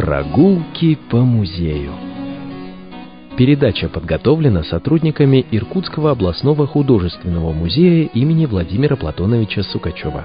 Прогулки по музею. Передача подготовлена сотрудниками Иркутского областного художественного музея имени Владимира Платоновича Сукачева.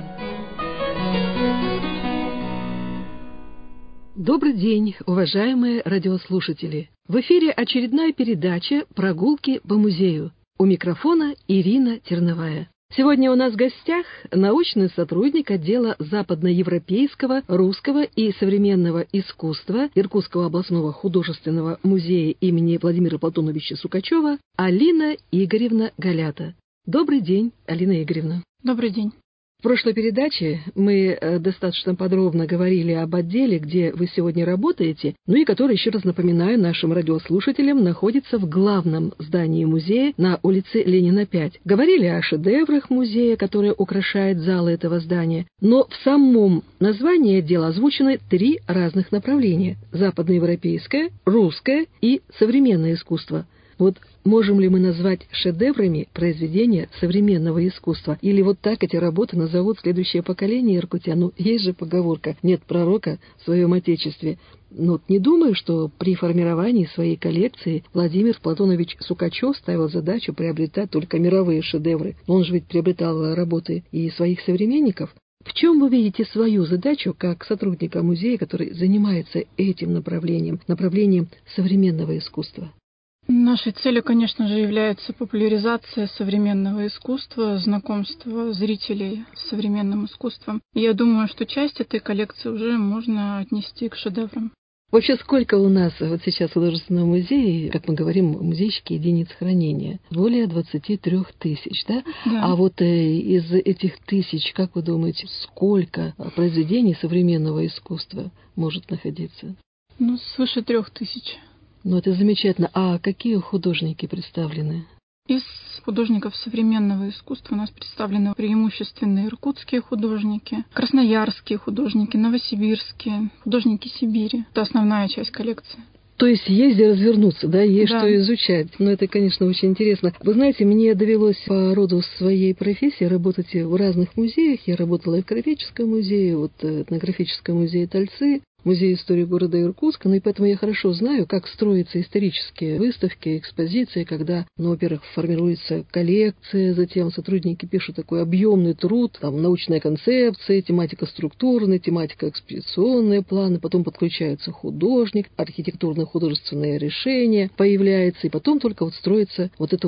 Добрый день, уважаемые радиослушатели! В эфире очередная передача «Прогулки по музею». У микрофона Ирина Терновая. Сегодня у нас в гостях научный сотрудник отдела западноевропейского, русского и современного искусства Иркутского областного художественного музея имени Владимира Платоновича Сукачева Алина Игоревна Галята. Добрый день, Алина Игоревна. Добрый день. В прошлой передаче мы достаточно подробно говорили об отделе, где вы сегодня работаете, и который, еще раз напоминаю нашим радиослушателям, находится в главном здании музея на улице Ленина, 5. Говорили о шедеврах музея, которые украшают залы этого здания, но в самом названии отдела озвучены 3 разных направления – западноевропейское, русское и современное искусство. Вот можем ли мы назвать шедеврами произведения современного искусства? Или вот так эти работы назовут следующее поколение иркутян? Есть же поговорка «нет пророка в своем отечестве». Но не думаю, что при формировании своей коллекции Владимир Платонович Сукачев ставил задачу приобретать только мировые шедевры. Он же ведь приобретал работы и своих современников. В чем вы видите свою задачу как сотрудника музея, который занимается этим направлением современного искусства? Нашей целью, конечно же, является популяризация современного искусства, знакомство зрителей с современным искусством. И я думаю, что часть этой коллекции уже можно отнести к шедеврам. Вообще, сколько у нас вот сейчас в художественном музее, как мы говорим, музейщики единиц хранения? Более 23 тысяч, да? Да. А вот из этих тысяч, как вы думаете, сколько произведений современного искусства может находиться? Свыше 3000. Это замечательно. А какие художники представлены? Из художников современного искусства у нас представлены преимущественно иркутские художники, красноярские художники, новосибирские, художники Сибири. Это основная часть коллекции. То есть есть где развернуться, да, есть Да. что изучать. Это, конечно, очень интересно. Вы знаете, мне довелось по роду своей профессии работать в разных музеях. Я работала и в графическом музее, этнографическом музее Тольцы, Музей истории города Иркутска, и поэтому я хорошо знаю, как строятся исторические выставки, экспозиции, когда, во-первых, формируется коллекция, затем сотрудники пишут такой объемный труд, научная концепция, тематика структурная, тематика экспозиционные планы, потом подключается художник, архитектурно-художественное решение появляется, и потом только строится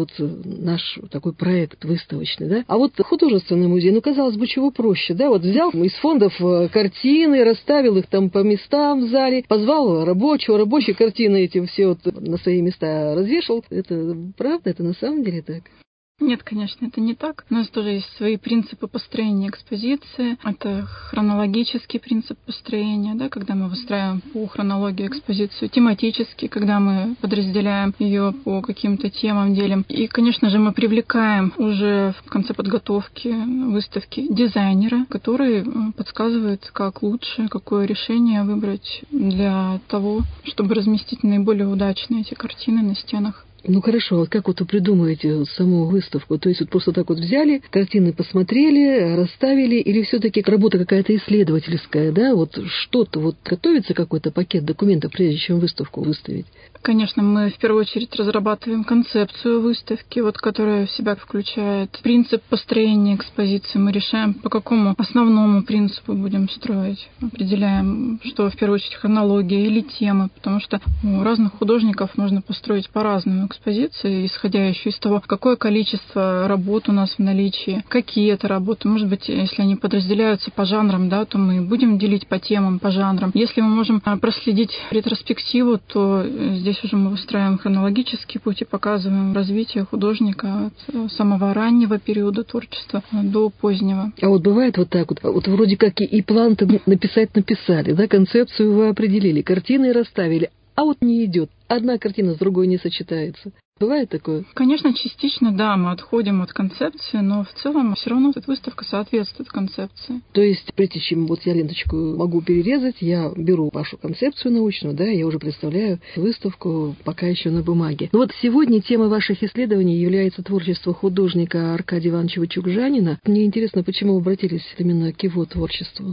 наш такой проект выставочный, да. А художественный музей, казалось бы, чего проще, да, взял из фондов картины, расставил их там по местам в зале, позвал рабочие картины эти все на свои места развешал. Это правда? Это на самом деле так? Нет, конечно, это не так. У нас тоже есть свои принципы построения экспозиции. Это хронологический принцип построения, да, когда мы выстраиваем по хронологии экспозицию, тематический, когда мы подразделяем ее по каким-то темам, делим. И, конечно же, мы привлекаем уже в конце подготовки выставки дизайнера, который подсказывает, как лучше, какое решение выбрать для того, чтобы разместить наиболее удачно эти картины на стенах. Хорошо, как вы придумываете саму выставку? То есть просто так взяли, картины посмотрели, расставили, или все-таки работа какая-то исследовательская, да? Что-то готовится какой-то пакет документов, прежде чем выставку выставить? Конечно, мы в первую очередь разрабатываем концепцию выставки, которая в себя включает принцип построения экспозиции. Мы решаем, по какому основному принципу будем строить. Определяем, что в первую очередь хронология или темы, потому что у разных художников можно построить по-разному экспозиции, исходя еще из того, какое количество работ у нас в наличии, какие это работы. Может быть, если они подразделяются по жанрам, да, то мы будем делить по темам, по жанрам. Если мы можем проследить ретроспективу, то здесь уже мы выстраиваем хронологический путь и показываем развитие художника от самого раннего периода творчества до позднего. А бывает так, вроде как и план-то написали, да, концепцию вы определили, картины расставили, а не идет. Одна картина с другой не сочетается. Бывает такое? Конечно, частично, да, мы отходим от концепции, но в целом все равно эта выставка соответствует концепции. То есть, прежде чем я ленточку могу перерезать, я беру вашу концепцию научную, да, я уже представляю выставку пока еще на бумаге. Сегодня тема ваших исследований является творчество художника Аркадия Ивановича Чукжанина. Мне интересно, почему вы обратились именно к его творчеству?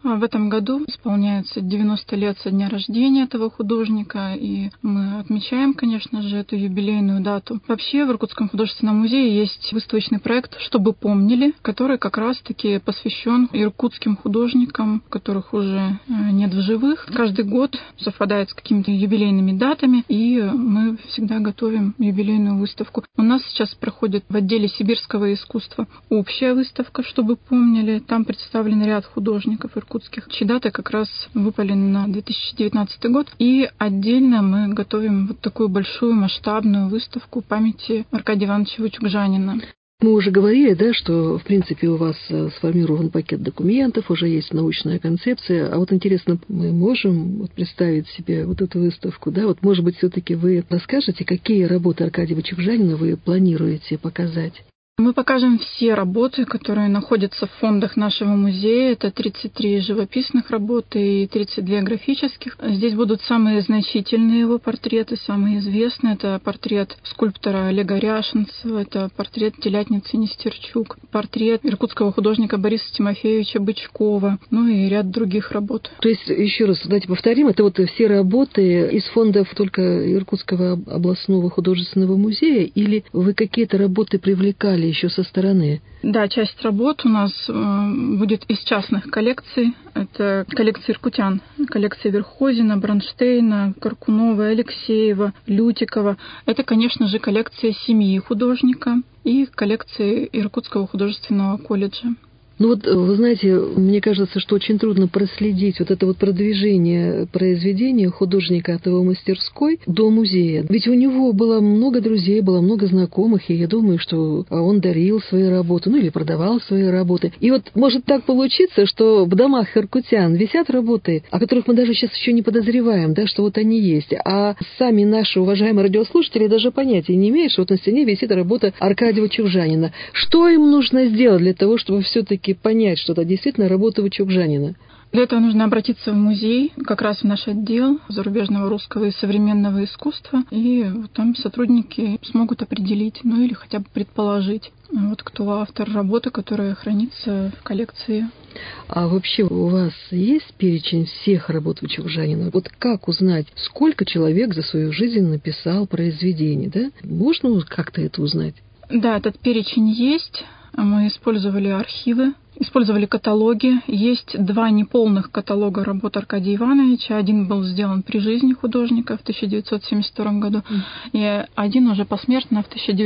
В этом году исполняется 90 лет со дня рождения этого художника, и мы отмечаем, конечно же, эту юбилейную дату. Вообще в Иркутском художественном музее есть выставочный проект «Чтобы помнили», который как раз-таки посвящен иркутским художникам, которых уже нет в живых. Каждый год совпадает с какими-то юбилейными датами, и мы всегда готовим юбилейную выставку. У нас сейчас проходит в отделе сибирского искусства общая выставка «Чтобы помнили». Там представлен ряд художников иркутских, чьи даты как раз выпали на 2019 год. И отдельно мы готовим вот такую большую масштабную выставку памяти Аркадия Ивановича Вычугжанина. Мы уже говорили, да, что, в принципе, у вас сформирован пакет документов, уже есть научная концепция. А вот интересно, мы можем представить себе вот эту выставку, да? Вот, может быть, все-таки вы расскажете, какие работы Аркадия Вычугжанина вы планируете показать? Мы покажем все работы, которые находятся в фондах нашего музея. Это 33 живописных работы и 32 графических. Здесь будут самые значительные его портреты, самые известные. Это портрет скульптора Олега Ряшенцева, это портрет телятницы Нестерчук, портрет иркутского художника Бориса Тимофеевича Бычкова, ну и ряд других работ. То есть, еще раз, давайте повторим, это вот все работы из фондов только Иркутского областного художественного музея, или вы какие-то работы привлекали еще со стороны? Да, часть работ у нас будет из частных коллекций. Это коллекции иркутян. Коллекции Верхозина, Бронштейна, Каркунова, Алексеева, Лютикова. Это, конечно же, коллекция семьи художника и коллекции Иркутского художественного колледжа. Ну вот, вы знаете, мне кажется, что очень трудно проследить вот это вот продвижение произведения художника от его мастерской до музея. Ведь у него было много друзей, было много знакомых, и я думаю, что он дарил свои работы, ну или продавал свои работы. И вот может так получиться, что в домах иркутян висят работы, о которых мы даже сейчас еще не подозреваем, да, что вот они есть. А сами наши уважаемые радиослушатели даже понятия не имеют, что вот на стене висит работа Аркадия Вычугжанина. Что им нужно сделать для того, чтобы все-таки понять, что это действительно работа Вычугжанина? Для этого нужно обратиться в музей, как раз в наш отдел зарубежного русского и современного искусства, и там сотрудники смогут определить, ну или хотя бы предположить, вот кто автор работы, которая хранится в коллекции. А вообще у вас есть перечень всех работ Вычугжанина? Вот как узнать, сколько человек за свою жизнь написал произведений, да? Можно как-то это узнать? Да, этот перечень есть. Мы использовали архивы, использовали каталоги. Есть 2 неполных каталога работ Аркадия Ивановича. Один был сделан при жизни художника в 1972 году, и один уже посмертно в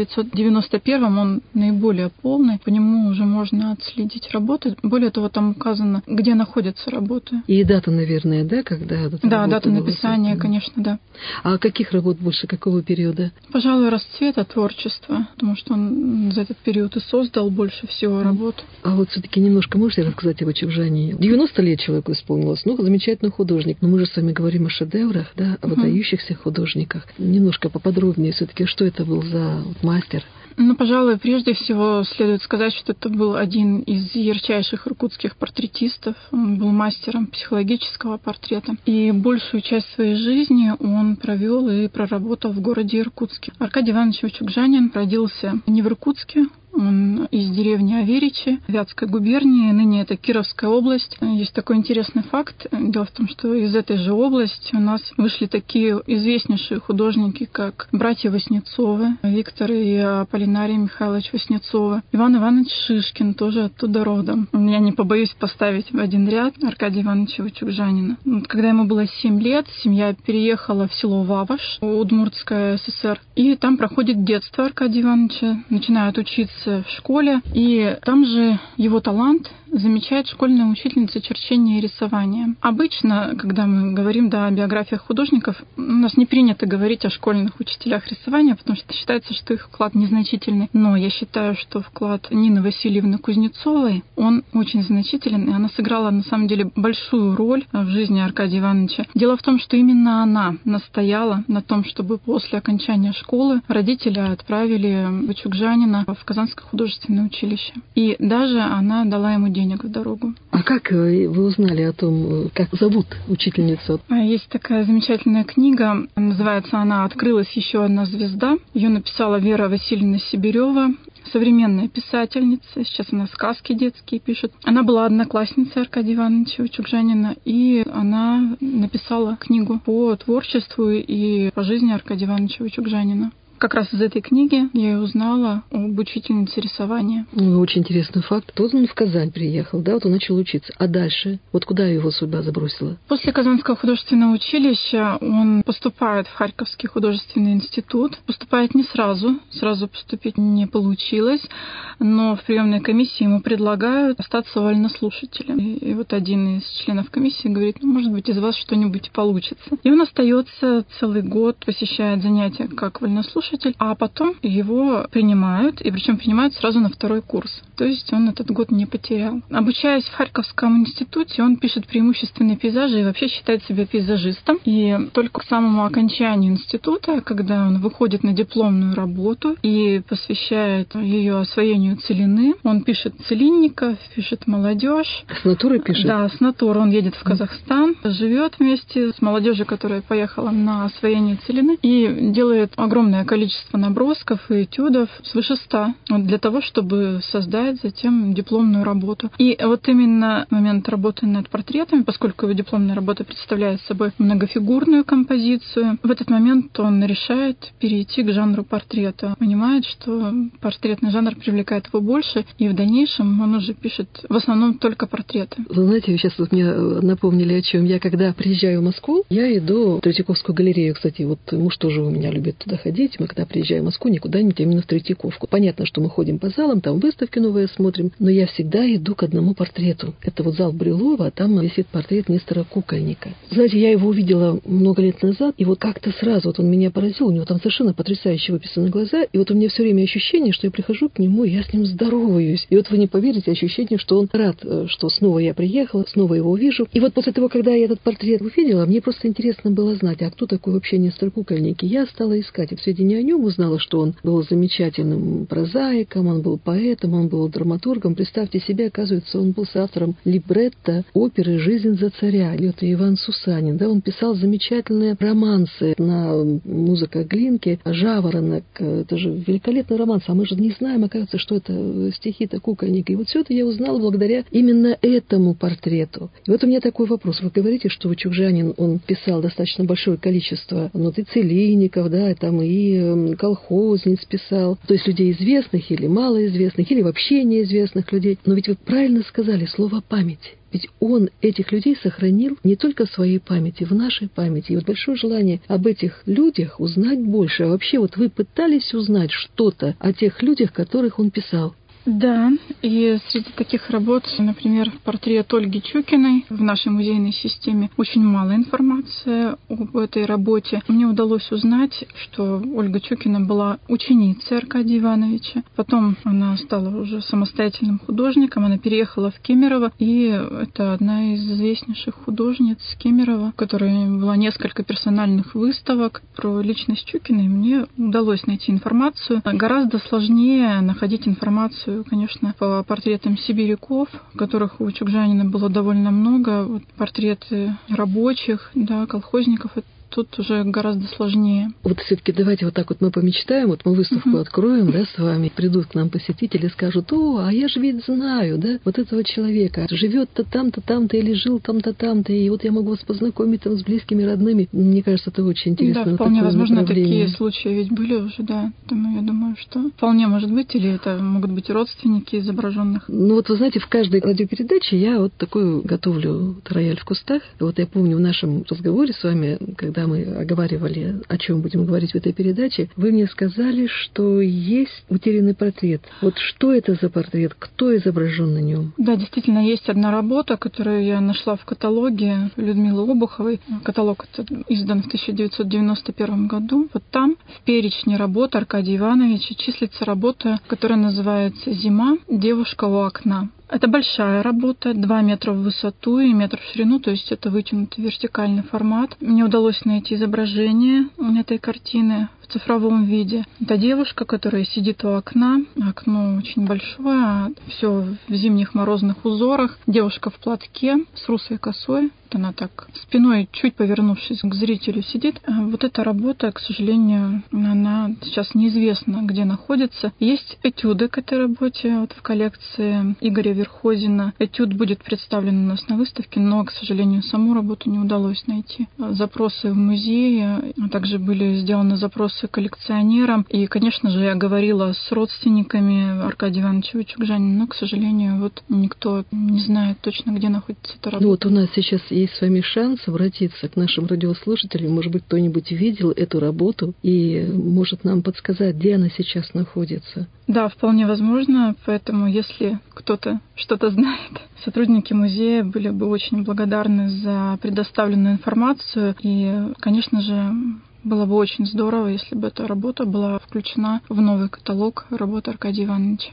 1991. Он наиболее полный. По нему уже можно отследить работы. Более того, там указано, где находятся работы. И дата, наверное, да, когда? Да, дата написания, конечно, да. А каких работ больше, какого периода? Пожалуй, расцвета творчества, потому что он за этот период и создал больше всего работ. А вот все-таки немножко можете рассказать о Вычугжанине? 90 лет человеку исполнилось, ну, замечательный художник. Но мы же с вами говорим о шедеврах, да, о выдающихся художниках. Немножко поподробнее все-таки, что это был за мастер? Ну, пожалуй, прежде всего следует сказать, что это был один из ярчайших иркутских портретистов. Он был мастером психологического портрета. И большую часть своей жизни он провел и проработал в городе Иркутске. Аркадий Иванович Вычугжанин родился не в Иркутске. Он из деревни Аверичи, Вятской губернии, ныне это Кировская область. Есть такой интересный факт. Дело в том, что из этой же области у нас вышли такие известнейшие художники, как братья Васнецовы, Виктор и Аполлинарий Михайлович Васнецовы, Иван Иванович Шишкин, тоже оттуда родом. Я не побоюсь поставить в один ряд Аркадия Ивановича Вычугжанина. Когда ему было 7 лет, семья переехала в село Ваваш, Удмуртская ССР, и там проходит детство Аркадия Ивановича, начинает учиться в школе, и там же его талант замечает школьная учительница черчения и рисования. Обычно, когда мы говорим о биографиях художников, у нас не принято говорить о школьных учителях рисования, потому что считается, что их вклад незначительный. Но я считаю, что вклад Нины Васильевны Кузнецовой, он очень значителен, и она сыграла, на самом деле, большую роль в жизни Аркадия Ивановича. Дело в том, что именно она настояла на том, чтобы после окончания школы родители отправили Вычугжанина в Казанское художественное училище. И даже она дала ему денег в дорогу. А как вы узнали о том, как зовут учительницу? Есть такая замечательная книга, называется она «Открылась еще одна звезда». Ее написала Вера Васильевна Сибирева. современная писательница, сейчас она сказки детские пишет. Она была одноклассницей Аркадия Ивановича Чукжанина, и она написала книгу по творчеству и по жизни Аркадия Ивановича Чукжанина. Как раз из этой книги я и узнала об учительнице рисования. Очень интересный факт. Вот он в Казань приехал, да, вот он начал учиться. А дальше? Вот куда его судьба забросила? После Казанского художественного училища он поступает в Харьковский художественный институт. Поступает не сразу. Сразу поступить не получилось. Но в приемной комиссии ему предлагают остаться вольнослушателем. И вот один из членов комиссии говорит: может быть, из вас что-нибудь получится. И он остается целый год, посещает занятия как вольнослушатель, а потом его принимают, и причем принимают сразу на второй курс. То есть он этот год не потерял. Обучаясь в Харьковском институте, он пишет преимущественно пейзажи и вообще считает себя пейзажистом. И только к самому окончанию института, когда он выходит на дипломную работу и посвящает ее освоению целины, он пишет целинников, пишет молодежь. С натуры пишет? Да, с натуры. Он едет в Казахстан, живет вместе с молодежью, которая поехала на освоение целины, и делает огромное количество набросков и этюдов, свыше 100, для того, чтобы создать затем дипломную работу. И вот именно момент работы над портретами, поскольку его дипломная работа представляет собой многофигурную композицию, в этот момент он решает перейти к жанру портрета. Понимает, что портретный жанр привлекает его больше, и в дальнейшем он уже пишет в основном только портреты. Вы знаете, вы сейчас мне напомнили, о чем я, когда приезжаю в Москву, я иду в Третьяковскую галерею. Кстати, вот муж тоже у меня любит туда ходить. Мы когда приезжаем в Москву, никуда-нибудь, именно в Третьяковку. Понятно, что мы ходим по залам, там выставки новые смотрим, но я всегда иду к одному портрету. Это вот зал Брюлова, а там висит портрет мистера Кукольника. Знаете, я его увидела много лет назад, и вот как-то сразу вот он меня поразил, у него там совершенно потрясающе выписаны глаза, и вот у меня все время ощущение, что я прихожу к нему, и я с ним здороваюсь. И вот вы не поверите, ощущение, что он рад, что снова я приехала, снова его увижу. И вот после того, когда я этот портрет увидела, мне просто интересно было знать, а кто такой вообще мистер Кукольник. И я стала искать в сведения о нем, узнала, что он был замечательным прозаиком, он был поэтом, он был драматургом. Представьте себе, оказывается, он был соавтором либретто оперы «Жизнь за царя». Это Иван Сусанин. Да, он писал замечательные романсы на музыках Глинки. «Жаворонок» — это же великолепный романс, а мы же не знаем, оказывается, что это стихи-то Кукольника. И вот все это я узнала благодаря именно этому портрету. И вот у меня такой вопрос. Вы говорите, что Чукжанин, он писал достаточно большое количество, и целинников, да, там и колхозниц писал, то есть людей известных или малоизвестных, или вообще неизвестных людей. Но ведь вы правильно сказали слово «память». Ведь он этих людей сохранил не только в своей памяти, в нашей памяти. И вот большое желание об этих людях узнать больше. А вообще вот вы пытались узнать что-то о тех людях, которых он писал? Да, и среди таких работ, например, портрет Ольги Чукиной в нашей музейной системе, очень мало информации об этой работе. Мне удалось узнать, что Ольга Чукина была ученицей Аркадия Ивановича. Потом она стала уже самостоятельным художником, она переехала в Кемерово, и это одна из известнейших художниц Кемерово, у которой было несколько персональных выставок про личность Чукиной. Мне удалось найти информацию. Гораздо сложнее находить информацию, конечно, по портретам сибиряков, которых у Чукжанина было довольно много. Вот портреты рабочих, да, колхозников. Тут уже гораздо сложнее. Вот все-таки давайте вот так вот мы помечтаем, вот мы выставку откроем, да, с вами, придут к нам посетители, скажут: о, а я же ведь знаю, да, вот этого человека, живет-то там-то, или жил там-то, и вот я могу вас познакомить там с близкими, родными. Мне кажется, это очень интересно. Да, вполне возможно, такие случаи ведь были уже, да. Я думаю, что вполне может быть, или это могут быть родственники изображенных. Ну вот вы знаете, в каждой радиопередаче я вот такую готовлю рояль в кустах. Вот я помню в нашем разговоре с вами, когда мы оговаривали, о чем будем говорить в этой передаче, вы мне сказали, что есть утерянный портрет. Вот что это за портрет? Кто изображен на нем? Да, действительно, есть одна работа, которую я нашла в каталоге Людмилы Обуховой. Каталог этот издан в 1991 году. Вот там в перечне работ Аркадия Ивановича числится работа, которая называется «Зима. Девушка у окна». Это большая работа, 2 метра в высоту и метр в ширину, то есть это вытянутый вертикальный формат. Мне удалось найти изображение этой картины в цифровом виде. Это девушка, которая сидит у окна. Окно очень большое, все в зимних морозных узорах. Девушка в платке с русой косой. Она так спиной, чуть повернувшись к зрителю, сидит. Вот эта работа, к сожалению, она сейчас неизвестно, где находится. Есть этюды к этой работе в коллекции Игоря Верхозина. Этюд будет представлен у нас на выставке, но, к сожалению, саму работу не удалось найти. Запросы в музее, а также были сделаны запросы коллекционерам. И, конечно же, я говорила с родственниками Аркадия Ивановича Вычугжанина, но, к сожалению, никто не знает точно, где находится эта работа. У нас сейчас есть с вами шанс обратиться к нашим радиослушателям. Может быть, кто-нибудь видел эту работу и может нам подсказать, где она сейчас находится. Да, вполне возможно. Поэтому, если кто-то что-то знает, сотрудники музея были бы очень благодарны за предоставленную информацию. И, конечно же, было бы очень здорово, если бы эта работа была включена в новый каталог работы Аркадия Ивановича.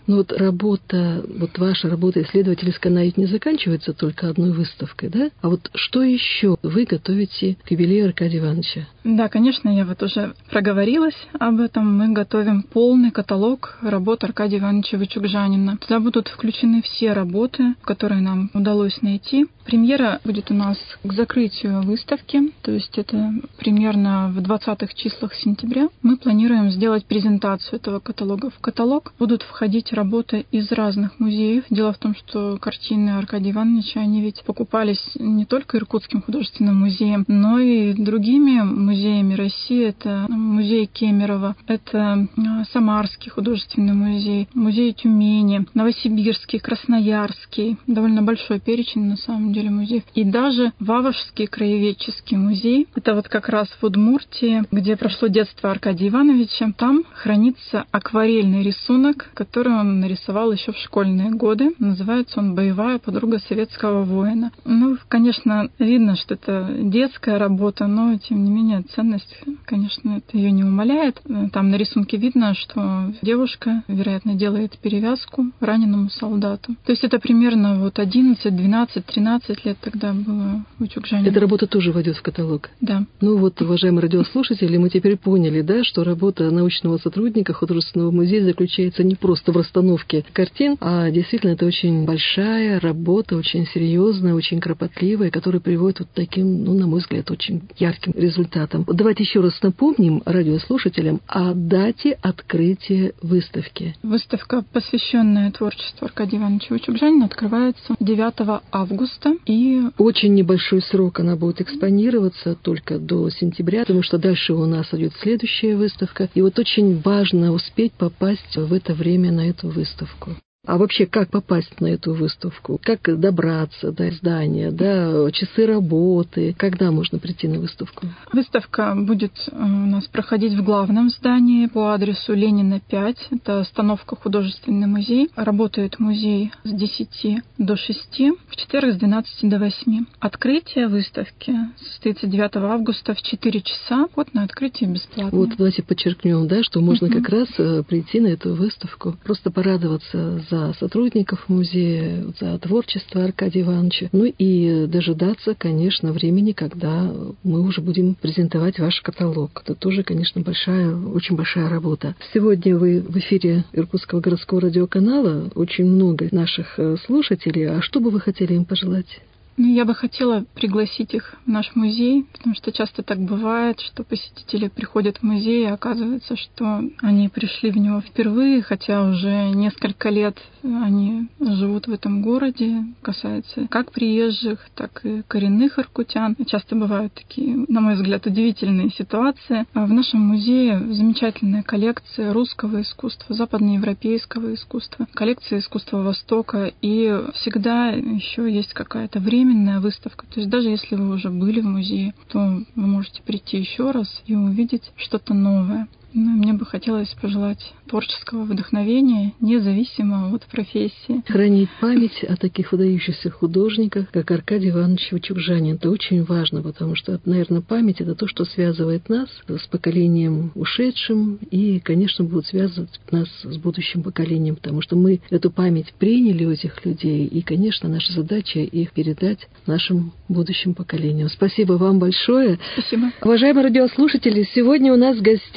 Ваша работа исследовательская, она ведь не заканчивается только одной выставкой, да? А что еще вы готовите к юбилею Аркадия Ивановича? Да, конечно, я уже проговорилась об этом. Мы готовим полный каталог работ Аркадия Ивановича Вычугжанина. Туда будут включены все работы, которые нам удалось найти. Премьера будет у нас к закрытию выставки, то есть это примерно в 20-х числах сентября. Мы планируем сделать презентацию этого каталога. В каталог будут входить работы из разных музеев. Дело в том, что картины Аркадия Ивановича, они ведь покупались не только Иркутским художественным музеем, но и другими музеями России. Это музей Кемерово, это Самарский художественный музей, музей Тюмени, Новосибирский, Красноярский. Довольно большой перечень, на самом деле, музеев. И даже Вавовский краеведческий музей. Это как раз в Удмуртии, где прошло детство Аркадия Ивановича. Там хранится акварельный рисунок, который он нарисовал еще в школьные годы. Называется он «Боевая подруга советского воина». Конечно, видно, что это детская работа, но, тем не менее, ценность, конечно, это ее не умаляет. Там на рисунке видно, что девушка, вероятно, делает перевязку раненому солдату. То есть это примерно 11, 12, 13 лет тогда было у Вычугжанина. Эта работа тоже войдет в каталог? Да. Уважаемые радиослушатели, мы теперь поняли, что работа научного сотрудника художественного музея заключается не просто в расстановке картин, а действительно это очень большая работа, очень серьезная, очень кропотливая, которая приводит к таким, на мой взгляд, очень ярким результатам. Давайте еще раз напомним радиослушателям о дате открытия выставки. Выставка, посвященная творчеству Аркадия Ивановича Вычугжанина, открывается 9 августа. И очень небольшой срок она будет экспонироваться, только до сентября, потому что дальше у нас идет следующая выставка. И очень важно успеть попасть в это время на эту выставку. А вообще, как попасть на эту выставку? Как добраться до здания, часы работы? Когда можно прийти на выставку? Выставка будет у нас проходить в главном здании по адресу Ленина, 5. Это остановка «Художественный музей». Работает музей с 10 до 6, в четверг с 12 до 8. Открытие выставки состоится 9 августа в 4 часа. Вход на открытие бесплатный. Давайте подчеркнем, что можно как раз прийти на эту выставку, просто порадоваться за сотрудников музея, за творчество Аркадия Ивановича. И дожидаться, конечно, времени, когда мы уже будем презентовать ваш каталог. Это тоже, конечно, очень большая работа. Сегодня вы в эфире Иркутского городского радиоканала. Очень много наших слушателей. А что бы вы хотели им пожелать? Я бы хотела пригласить их в наш музей, потому что часто так бывает, что посетители приходят в музей, и оказывается, что они пришли в него впервые, хотя уже несколько лет они живут в этом городе. Касается как приезжих, так и коренных иркутян. Часто бывают такие, на мой взгляд, удивительные ситуации. А в нашем музее замечательная коллекция русского искусства, западноевропейского искусства, коллекция искусства Востока, и всегда еще есть какая-то временная выставка. То есть даже если вы уже были в музее, то вы можете прийти еще раз и увидеть что-то новое. Мне бы хотелось пожелать творческого вдохновения, независимо от профессии. Хранить память о таких выдающихся художниках, как Аркадий Иванович Вычугжанин. Это очень важно, потому что, наверное, память — это то, что связывает нас с поколением ушедшим и, конечно, будет связывать нас с будущим поколением, потому что мы эту память приняли у этих людей, и, конечно, наша задача их передать нашим будущим поколениям. Спасибо вам большое. Спасибо. Уважаемые радиослушатели, сегодня у нас в гостях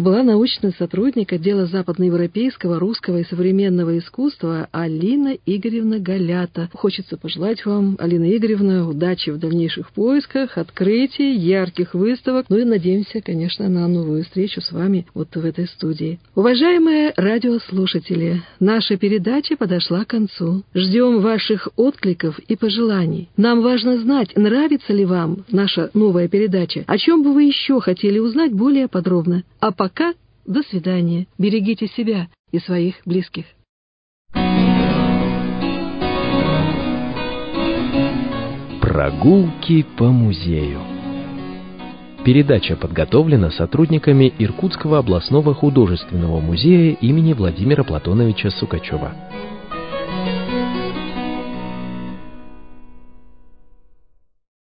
была научный сотрудник отдела западноевропейского, русского и современного искусства Алина Игоревна Галята. Хочется пожелать вам, Алина Игоревна, удачи в дальнейших поисках, открытий, ярких выставок. Ну и надеемся, конечно, на новую встречу с вами вот в этой студии. Уважаемые радиослушатели, наша передача подошла к концу. Ждем ваших откликов и пожеланий. Нам важно знать, нравится ли вам наша новая передача, о чем бы вы еще хотели узнать более подробно. А пока до свидания. Берегите себя и своих близких. Прогулки по музею. Передача подготовлена сотрудниками Иркутского областного художественного музея имени Владимира Платоновича Сукачева.